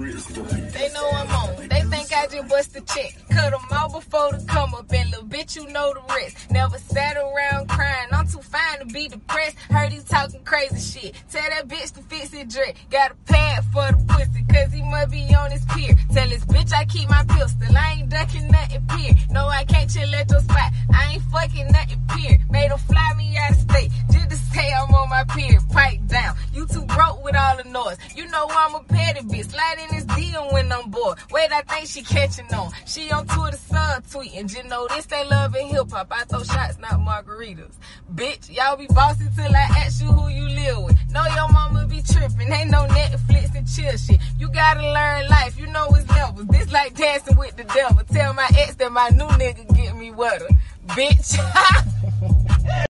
They know I'm on. They think I just bust a check. Cut them all before the come up. And little bitch, you know the rest. Never sat around crying. I'm too fine to be depressed. Heard he talking crazy shit. Tell that bitch to fix his dress. Got a pad for the pussy, cause he must be on his pier. Tell his bitch I keep my pistol. I ain't ducking nothing, pier. No, I can't chill at your spot. I ain't fucking nothing, pier. Made him fly me out of state. Just to say I'm on my pier. Pipe down. You too broke with all the noise. You know I'm a petty bitch. Slide in his DM when I'm bored. Wait, I think she catching on. She on Twitter subtweeting. Just know this they love in hip hop. I throw shots, not margaritas. Bitch, y'all be bossy till I ask you who you live with. Know your mama be tripping. Ain't no Netflix and chill shit. You gotta learn life. You know it's levels. This like dancing with the devil. Tell my ex that my new nigga get me wetter. Bitch.